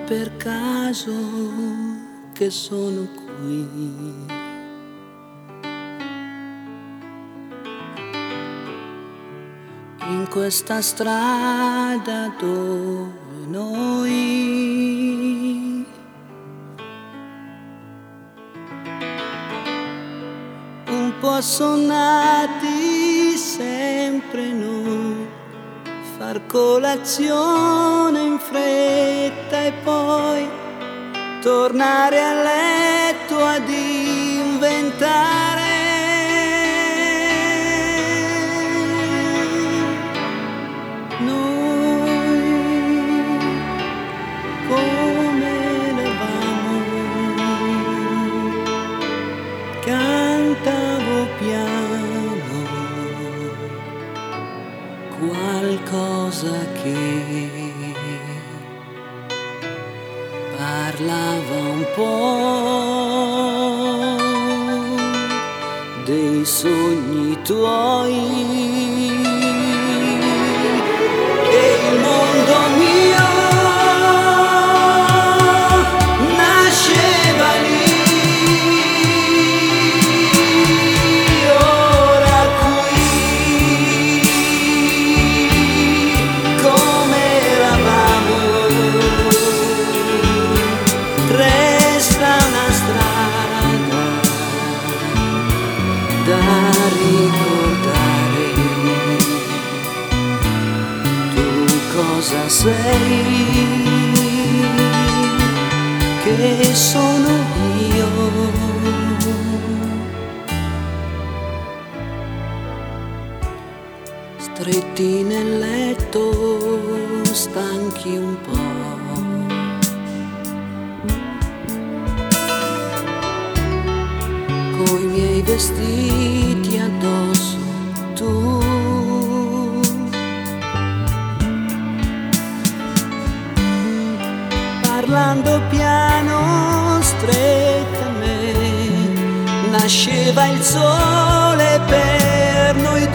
per caso che sono qui. In questa strada dove noi un po' assonnati sempre noi, far colazione in fretta e poi tornare a letto ad inventare cantavo piano qualcosa che parlava un po' dei sogni tuoi, che il mondo mio nasceva lì. Cosa sei, che sono io, stretti nel letto, stanchi un po', coi miei vestiti addosso, tu parlando piano stretta a me, nasceva il sole per noi